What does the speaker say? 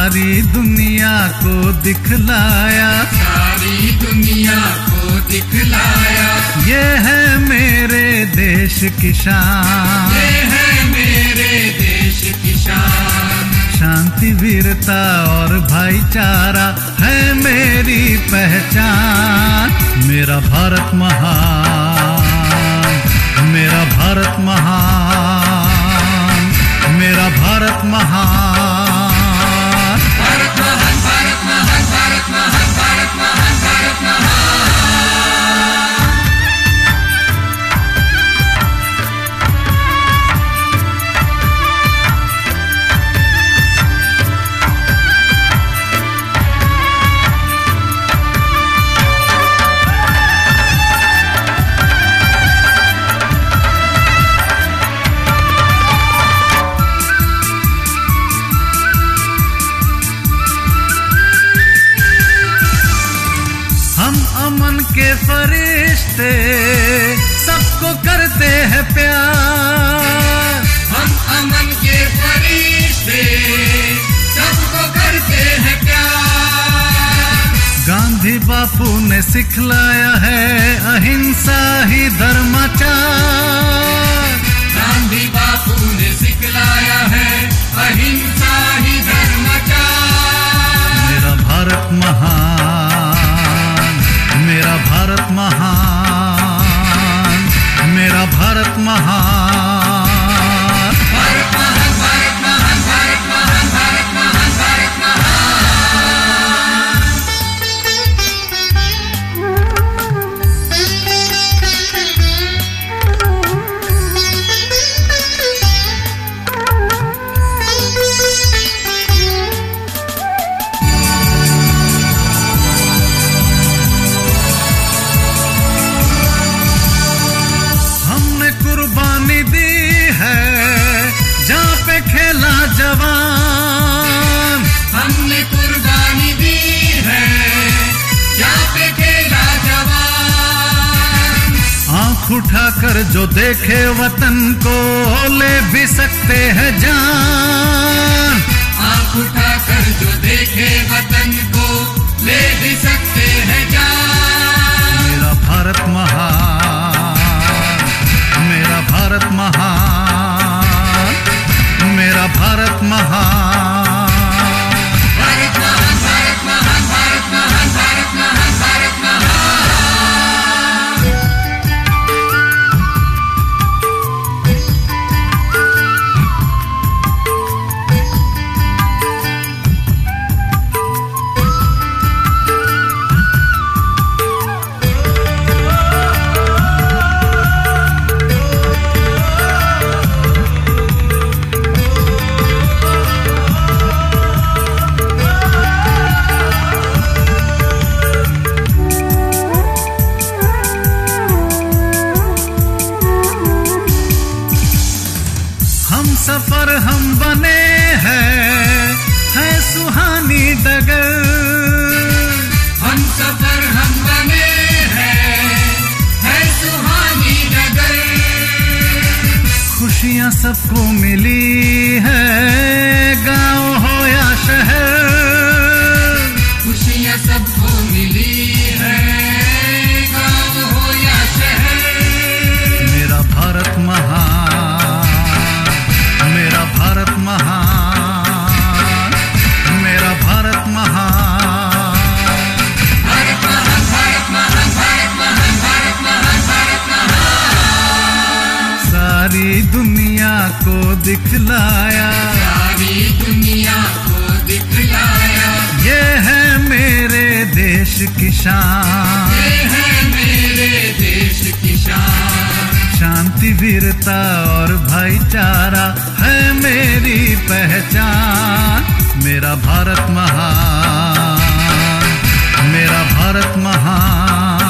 सारी दुनिया को दिखलाया, सारी दुनिया को दिखलाया। ये है मेरे देश की शान, ये है मेरे देश की शान। शांति वीरता और भाईचारा है मेरी पहचान। मेरा भारत महान, मेरा भारत महान, मेरा भारत महान। भारत महान, भारत महान, भारत महान, भारत महान, भारत महान। अमन के फरिश्ते सबको करते हैं प्यार, हम अमन के फरिश्ते सबको करते हैं प्यार। गांधी बापू ने सिखलाया है अहिंसा ही धर्माचार। गांधी बापू ने सिखलाया है अहिंसा ही धर्माचार। मेरा भारत महान, मेरा भारत महान, मेरा भारत महान। भारत महान, भारत महान, भारत महान, भारत महान, भारत जवान, हमने कुर्बानी दी है, जहाँ पे खेला जवान। आँख उठाकर जो देखे वतन को ले भी सकते हैं जान। आँख उठाकर जो देखे वतन को ले भी सकते हैं जान। मेरा भारत महान, मेरा भारत महान, मेरा भारत महान। भारत महान, भारत महान, भारत महान, भारत महान, भारत महान। सफर हम बने है सुहानी डगर। हम सफर हम बने है सुहानी डगर। खुशियाँ सबको मिली है, गांव हो या शहर। खुशियाँ सबको मिली है, गांव हो या शहर। मेरा भारत महान, मेरा भारत महान, मेरा भारत महान। भारत महान, भारत महान, भारत महान, भारत महान, भारत महान। सारी दुनिया को दिखलाया, सारी दुनिया को दिखलाया। ये है मेरे देश की शान, ये है मेरे देश की शान। शांति वीरता और भाईचारा है मेरी पहचान। मेरा भारत महान, मेरा भारत महान।